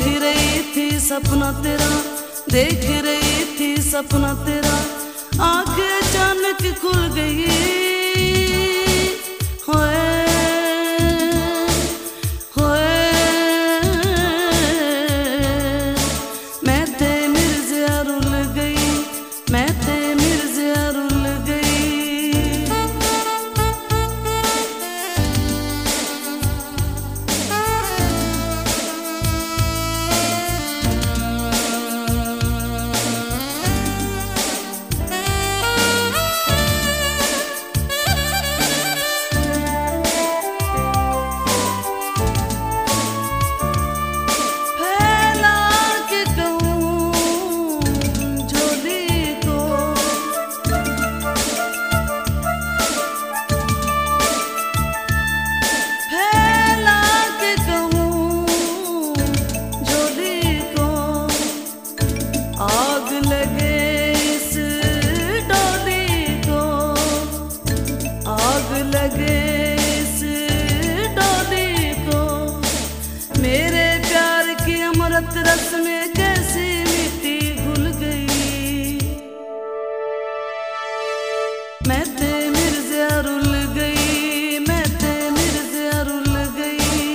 रही थी सपना तेरा, देख रही थी सपना तेरा, आंखें अचानक खुल गई। होए होए मैं ते मिर्ज़ा रुल गई, मैं ते मिर्ज़ा रुल गई। आग लगे इस डोली को, आग लगे इस डोली को, मेरे प्यार की अमृत रस में कैसी मिट्टी घुल गई। मैं ते मिर्ज़ा रुल गई, मैं ते मिर्ज़ा रुल गई।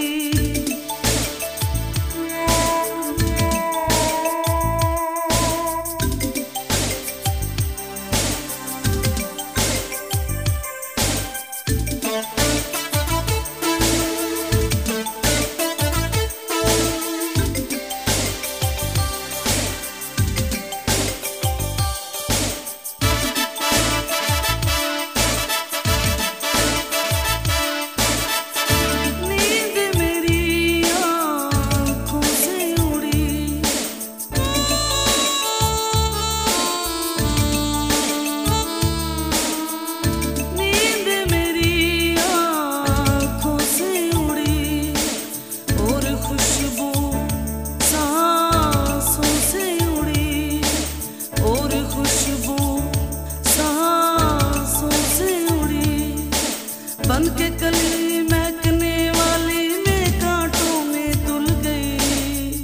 बन के कली महकने वाली मैं कांटों में तुल गई।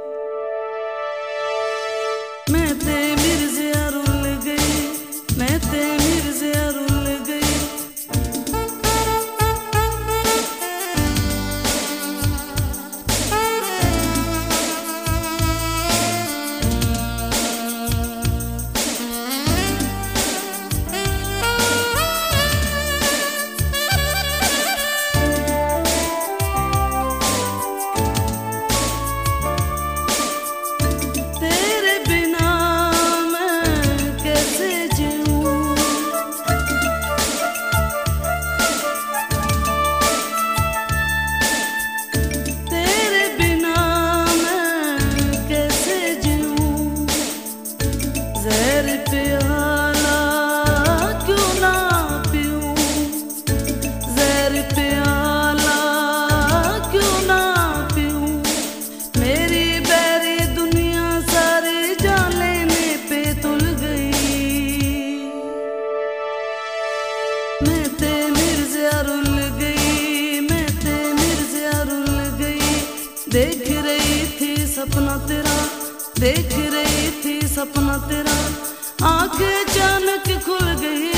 मैं ते मिर्ज़ा रुल गई, मैं ते मिर्ज़ा रुल गई। ज़हर प्याला क्यों ना पीऊं, ज़हर प्याला क्यों ना पीऊं, मेरी बैरी दुनिया सारी जान लेने पे तुल गई। मैं ते मिर्ज़ा रुल गई, मैं ते मिर्ज़ा रुल गई। देख रही थी सपना तेरा, देख रही थी सपना तेरा, आंखें अचानक खुल गई।